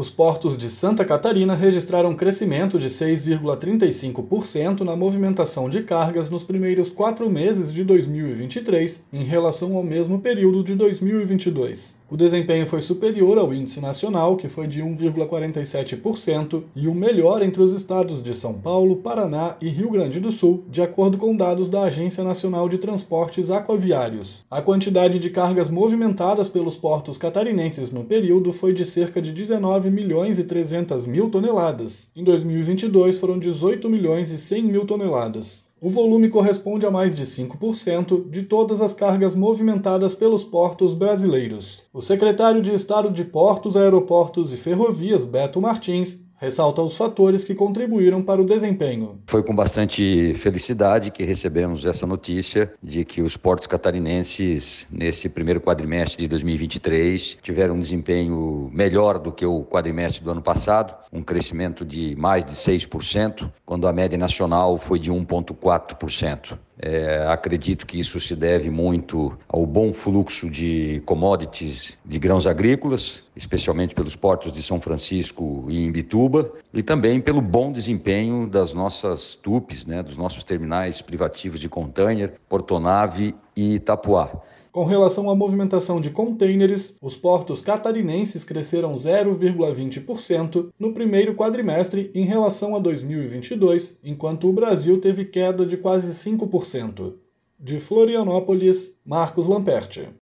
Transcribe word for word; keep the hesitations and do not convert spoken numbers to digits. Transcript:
Os portos de Santa Catarina registraram um crescimento de seis vírgula trinta e cinco por cento na movimentação de cargas nos primeiros quatro meses de dois mil e vinte e três, em relação ao mesmo período de dois mil e vinte e dois. O desempenho foi superior ao índice nacional, que foi de um vírgula quarenta e sete por cento, e o melhor entre os estados de São Paulo, Paraná e Rio Grande do Sul, de acordo com dados da Agência Nacional de Transportes Aquaviários. A quantidade de cargas movimentadas pelos portos catarinenses no período foi de cerca de dezenove milhões e trezentas mil toneladas. Em dois mil e vinte e dois foram dezoito milhões e cem mil toneladas. O volume corresponde a mais de cinco por cento de todas as cargas movimentadas pelos portos brasileiros. O secretário de Estado de Portos, Aeroportos e Ferrovias, Beto Martins, ressalta os fatores que contribuíram para o desempenho. Foi com bastante felicidade que recebemos essa notícia de que os portos catarinenses, nesse primeiro quadrimestre de dois mil e vinte e três, tiveram um desempenho melhor do que o quadrimestre do ano passado, um crescimento de mais de seis por cento, quando a média nacional foi de um vírgula quatro por cento. É, acredito que isso se deve muito ao bom fluxo de commodities de grãos agrícolas, especialmente pelos portos de São Francisco e Imbituba, e também pelo bom desempenho das nossas T U Ps, né, dos nossos terminais privativos de container, Portonave e Itapuá. Com relação à movimentação de contêineres, os portos catarinenses cresceram zero vírgula vinte por cento no primeiro quadrimestre em relação a dois mil e vinte e dois, enquanto o Brasil teve queda de quase cinco por cento. De Florianópolis, Marcos Lamperti.